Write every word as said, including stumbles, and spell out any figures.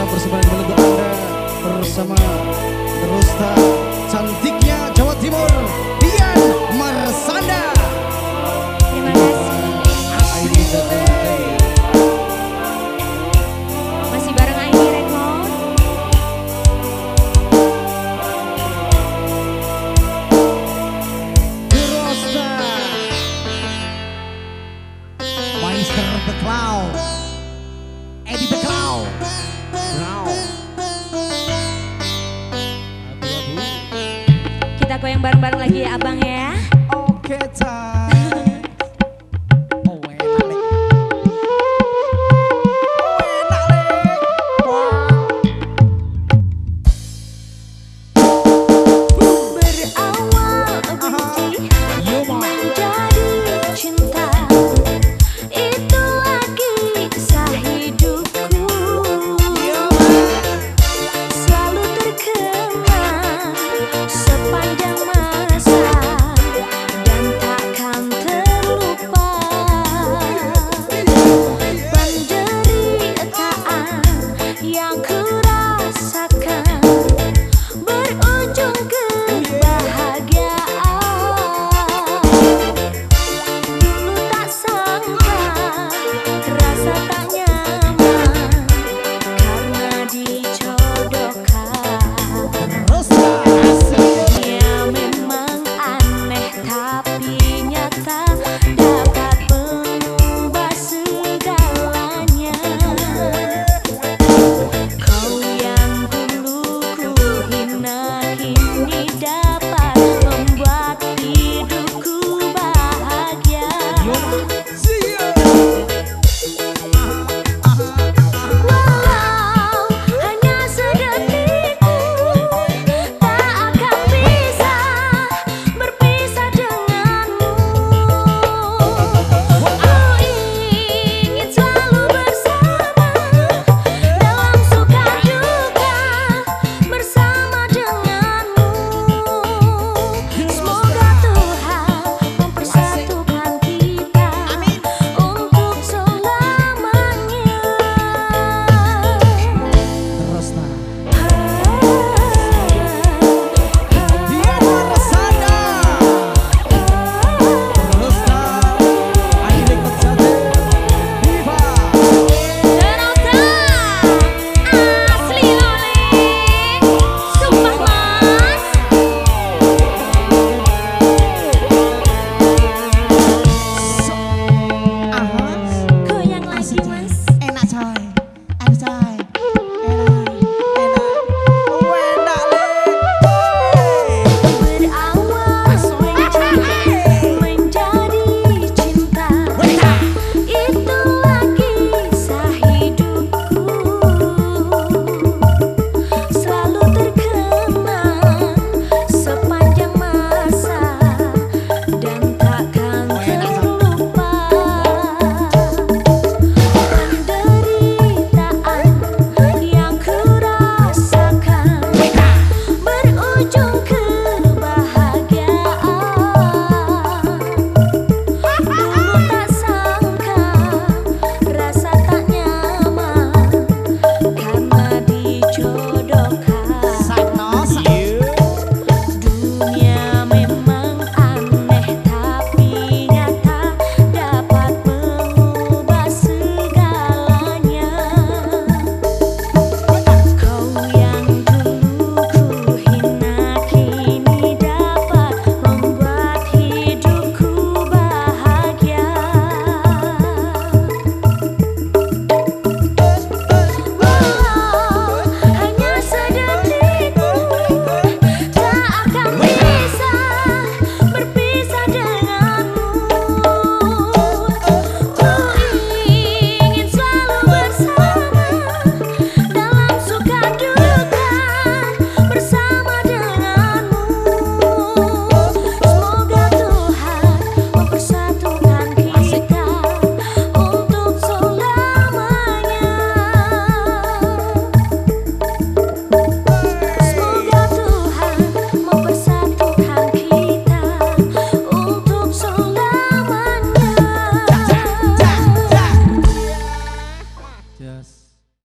tetap bersama dengan Anda bersama Rosta cantiknya Jawa Timur, Dian Marsanda. Terima kasih. Masih bareng Aini Record. Rosta Meister the Clown, Eddie the Clown. Kita goyang bareng-bareng lagi ya abang ya. Oke, Cak. Oh, enak, Lek. Oh, enak, Lek. Berawal benci menjadi cinta, itu lagi kisah hidupku. Selalu terkenang sepanjang masa dan takkan terlupa. Penderitaan yang kurasakan berujung kebahagiaan. Dulu tak sangka rasa tak nyaman karena dijodohkan. Ya memang aneh tapi nyata dapat mengubah segalanya. Kau yang dulu ku hina kini dapat membuat hidupku bahagia. Walau hanya sedetik tak akan bisa berpisah denganmu. Ku ingin selalu bersama dalam suka duka bersama denganmu. Semoga Tuhan mempersatukan kita untuk selamanya. Rosta Dian Marsanda. Rosta Aini Marsanda. Diva. Rosta asli oleh sumpah mas. Goyang lagi mas. Enak coy, enak coy, enak, enak, oh enak Lek. Berawal benci menjadi cinta, itulah kisah hidupku. Selalu terkenang sepanjang masa dan takkan terlupa. Penderitaan yang kurasakan berujung kebahagiaan. Dulu tak sangka rasa tak nyaman karena dijodohkan. Dunia memang aneh tapi nyata dapat mengubah segalanya. Kau yang dulu ku hina kini dapat membuat hidupku bahagia. Walau hanya sedetik tak akan bisa berpisah denganmu. Ku ingin selalu bersama dalam suka duka bersama denganmu. Semoga Tuhan mempersatukan kita untuk selamanya. Semoga Tuhan mempersatukan kita untuk selamanya. Just